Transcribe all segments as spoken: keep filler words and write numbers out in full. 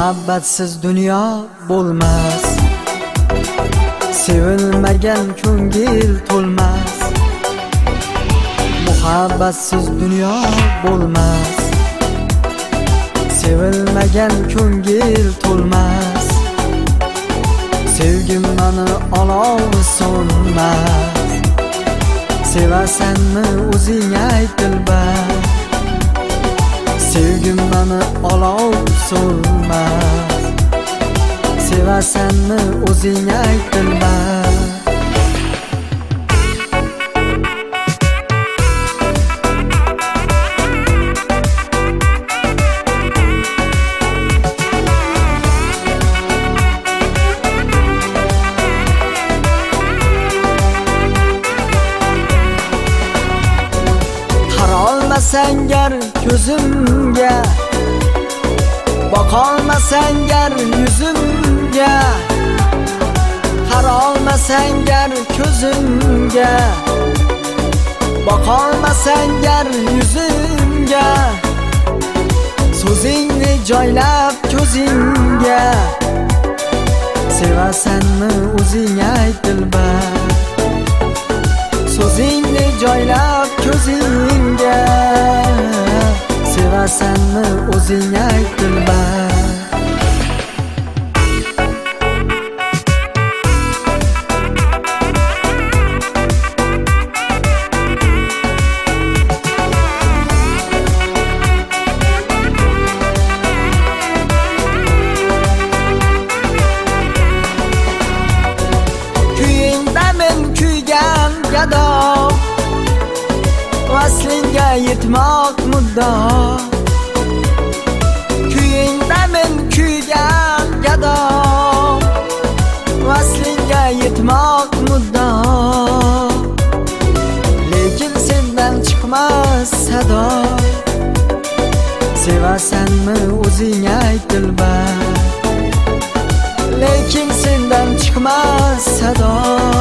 Muhabbatsiz dunyo bo'lmas, sevilmagan ko'ngil to'lmas. Muhabbatsiz dunyo bo'lmas, sevilmagan ko'ngil to'lmas. Sevgim mani olov so'nmas, sevasanmi o'zing ayt dilbar. Sevgim mani olov so'nmas, sevasanmi o'zing ayt dilbar. Qarolmasang gar ko'zimga, boqolmasang gar yuzimga. Qarolmasang gar ko'zimga, boqolmasang gar yuzimga. So'zingni joylab ko'zingga, sevasanmi o'zing ayt dilbar. So'zingni joylab ko'zingga, sevasanmi o'zing ayt dilbar. Kuyingda men kuygan gado, vaslinga yetmoq muddao. Kuyingda men kuygan gado, vaslinga yetmoq muddao. Lekin sendan chiqmas sado, sevasanmi o'zing ayt dilbar. Lekin sendan chiqmas sado,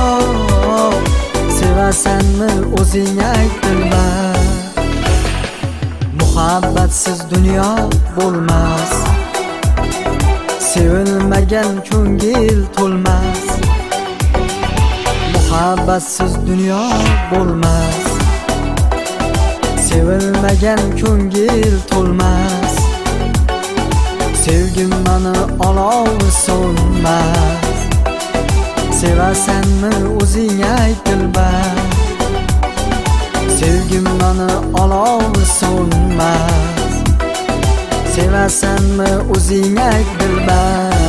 sevasanmi o'zing ayt dilbar. Muhabbatsiz dunyo bo'lmas, sevilmagan ko'ngil to'lmas. Muhabbatsiz dunyo bo'lmas, sevilmagan ko'ngil to'lmas. Sevgim mani olov so'nmas, sevasanmi o'zing ayt dilbar. Sevgim mani olov so'nmas, sevasanmi o'zing ayt dilbar.